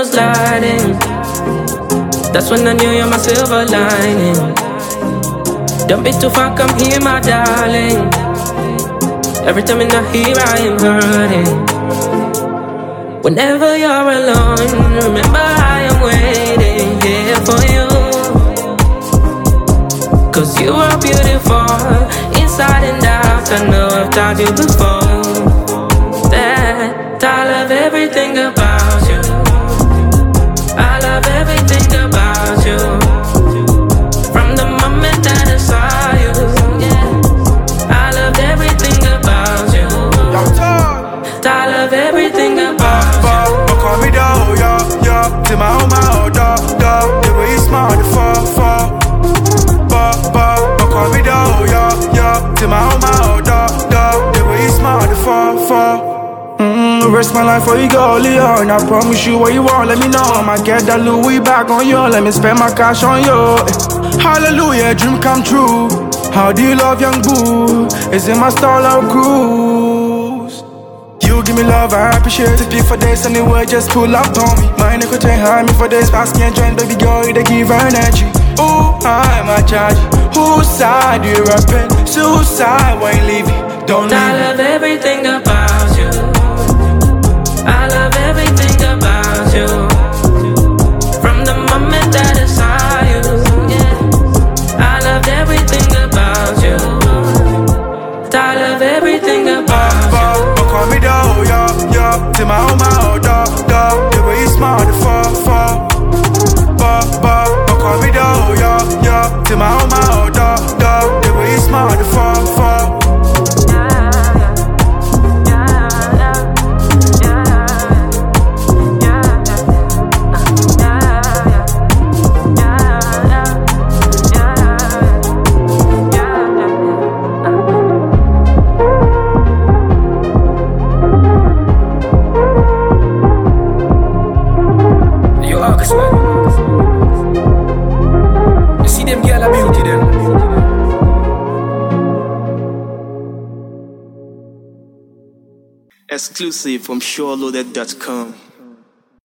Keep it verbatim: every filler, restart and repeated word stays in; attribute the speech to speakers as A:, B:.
A: was lighting. That's when I knew you're my silver lining. Don't be too far, come here, my darling. Every time in I hear, I am hurting. Whenever you're alone, remember I am waiting here for you. Cause you are beautiful, inside and out. I know I've told you before that I love everything about you. I love everything about you. From the moment that I saw you, yeah, I loved everything about you. I love everything about you.
B: Call me down, yeah, yeah. Till my own, my own, dog, dog. The way you smile, the fall, fall. Ba, ba, call me down, yeah, yeah. Till my own, my own, dog, dog. The way you smile, the fall, fall. Mm, rest my life for you go, Leon. I promise you what you want, let me know. I'ma get that Louis back on you. Let me spend my cash on you. Hallelujah, dream come true. How do you love young boo? Is it my style or cruise? You give me love, I appreciate it. Speak for days anyway, just pull up on me. My nigga take high me for days, ask me and join, baby girl, they give her energy. Ooh, I'm a charge. Whose side you rapping? Suicide, why you leave me? Don't leave me.
A: I love everything about you. I love everything about you. From the moment that I saw you, yeah, I loved everything about you. I love everything about you.
B: Call me down, yeah, yeah. Till my own, my own, dog, dog. The way you smile, the fall, fall. Ba, ba, call me down, yeah, yeah. Till my own, my own, dog, dog. The way you smile, the fall, fall.
C: Exclusive from SureLoaded dot com.